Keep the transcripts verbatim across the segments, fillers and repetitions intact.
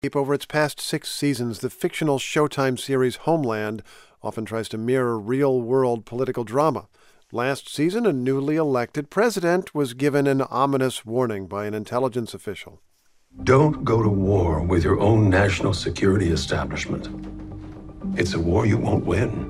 Over its past six seasons, the fictional Showtime series Homeland often tries to mirror real-world political drama. Last season, a newly elected president was given an ominous warning by an intelligence official. Don't go to war with your own national security establishment. It's a war you won't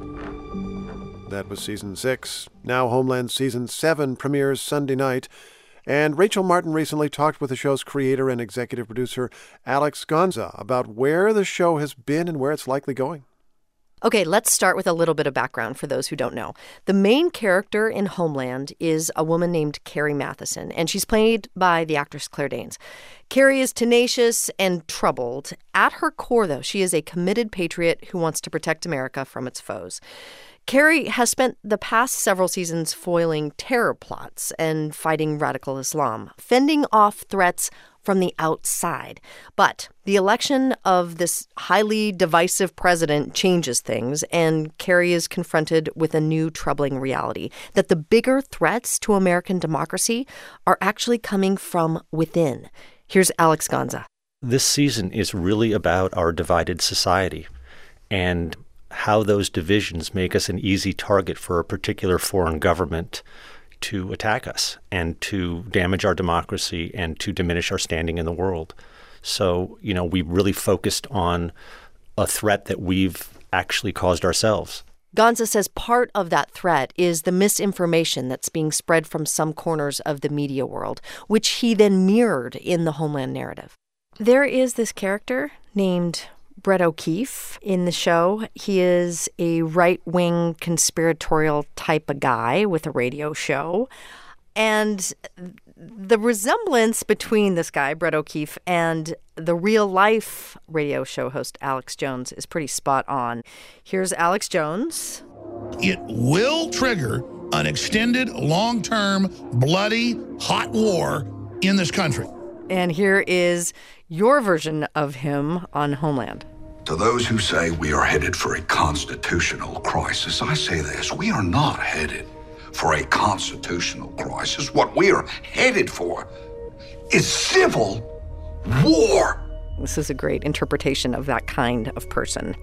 win. That was season six. Now Homeland season seven premieres Sunday night. And Rachel Martin recently talked with the show's creator and executive producer, Alex Gonza, about where the show has been and where it's likely going. Okay, let's start with a little bit of background for those who don't know. The main character in Homeland is a woman named Carrie Mathison, and she's played by the actress Claire Danes. Carrie is tenacious and troubled. At her core, though, she is a committed patriot who wants to protect America from its foes. Carrie has spent the past several seasons foiling terror plots and fighting radical Islam, fending off threats from the outside. But the election of this highly divisive president changes things, and Carrie is confronted with a new troubling reality, that the bigger threats to American democracy are actually coming from within. Here's Alex Gonza. This season is really about our divided society and how those divisions make us an easy target for a particular foreign government to attack us and to damage our democracy and to diminish our standing in the world. So, you know, we really focused on a threat that we've actually caused ourselves. Gonza says part of that threat is the misinformation that's being spread from some corners of the media world, which he then mirrored in the Homeland narrative. There is this character named Brett O'Keefe in the show. He is a right-wing conspiratorial type of guy with a radio show. And the resemblance between this guy, Brett O'Keefe, and the real-life radio show host Alex Jones is pretty spot on. Here's Alex Jones. It will trigger an extended, long-term, bloody, hot war in this country. And here is your version of him on Homeland. To those who say we are headed for a constitutional crisis, I say this: we are not headed for a constitutional crisis. What we are headed for is civil war. This is a great interpretation of that kind of person.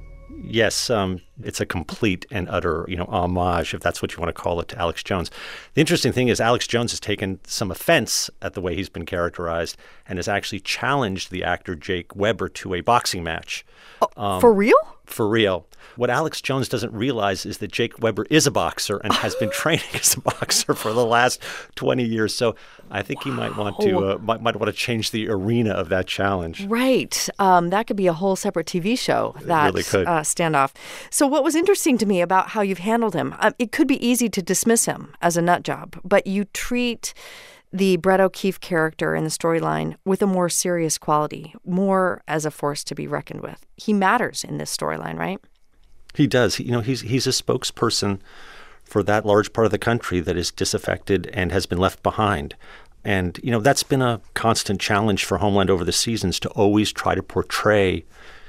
Yes, um, it's a complete and utter, you know, homage, if that's what you want to call it, to Alex Jones. The interesting thing is Alex Jones has taken some offense at the way he's been characterized and has actually challenged the actor Jake Weber to a boxing match. Oh, um, for real? For real. What Alex Jones doesn't realize is that Jake Weber is a boxer and has been training as a boxer for the last twenty years. So I think wow. he might want to uh, might, might want to change the arena of that challenge. Right. Um, that could be a whole separate T V show, that it really could. Uh, standoff. So what was interesting to me about how you've handled him, uh, it could be easy to dismiss him as a nut job, but you treat the Brett O'Keefe character in the storyline with a more serious quality, more as a force to be reckoned with. He matters in this storyline, right? He does. You know, he's he's a spokesperson for that large part of the country that is disaffected and has been left behind. And, you know, that's been a constant challenge for Homeland over the seasons, to always try to portray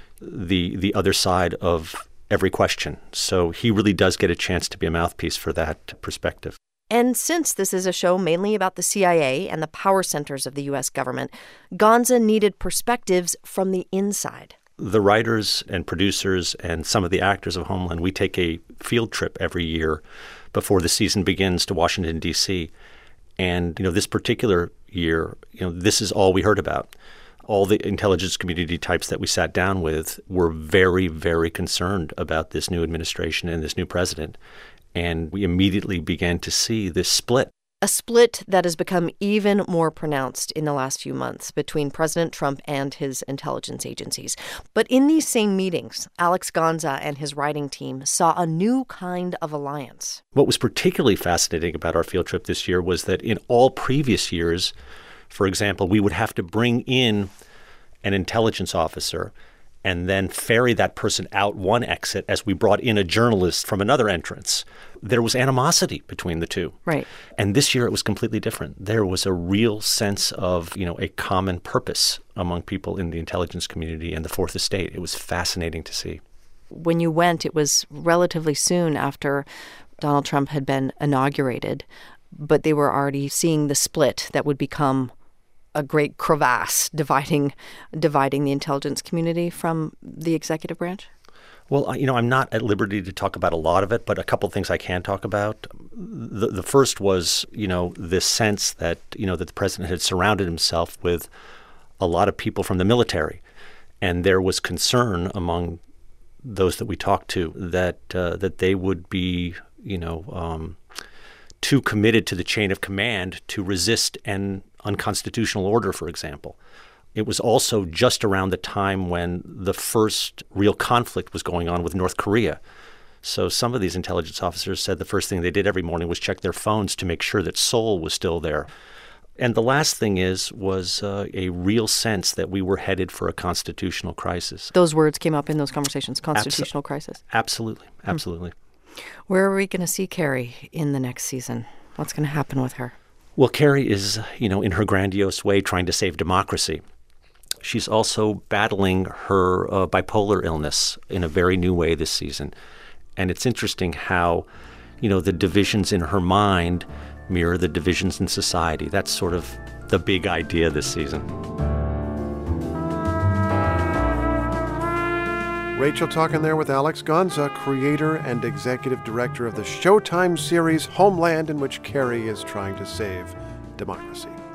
the the other side of every question. So he really does get a chance to be a mouthpiece for that perspective. And since this is a show mainly about the C I A and the power centers of the U S government, Gonza needed perspectives from the inside. The writers and producers and some of the actors of Homeland, we take a field trip every year before the season begins to Washington, D C. And, you know, this particular year, you know, this is all we heard about. All the intelligence community types that we sat down with were very, very concerned about this new administration and this new president. And we immediately began to see this split. A split that has become even more pronounced in the last few months between President Trump and his intelligence agencies. But in these same meetings, Alex Gonza and his writing team saw a new kind of alliance. What was particularly fascinating about our field trip this year was that in all previous years, for example, we would have to bring in an intelligence officer and then ferry that person out one exit as we brought in a journalist from another entrance. There was animosity between the two. Right. And this year it was completely different. There was a real sense of, you know, a common purpose among people in the intelligence community and the Fourth Estate. It was fascinating to see. When you went, it was relatively soon after Donald Trump had been inaugurated, but they were already seeing the split that would become a great crevasse dividing dividing the intelligence community from the executive branch? Well, you know, I'm not at liberty to talk about a lot of it, but a couple of things I can talk about. The, the first was, you know, this sense that, you know, that the president had surrounded himself with a lot of people from the military. And there was concern among those that we talked to that uh, that they would be, you know, um, too committed to the chain of command to resist an unconstitutional order, for example. It was also just around the time when the first real conflict was going on with North Korea. So some of these intelligence officers said the first thing they did every morning was check their phones to make sure that Seoul was still there. And the last thing is was uh, a real sense that we were headed for a constitutional crisis. Those words came up in those conversations, constitutional Abso- crisis. Absolutely, absolutely. Hmm. Where are we going to see Carrie in the next season? What's going to happen with her? Well, Carrie is, you know, in her grandiose way trying to save democracy. She's also battling her uh, bipolar illness in a very new way this season. And it's interesting how, you know, the divisions in her mind mirror the divisions in society. That's sort of the big idea this season. Rachel talking there with Alex Gonza, creator and executive director of the Showtime series Homeland, in which Carrie is trying to save democracy.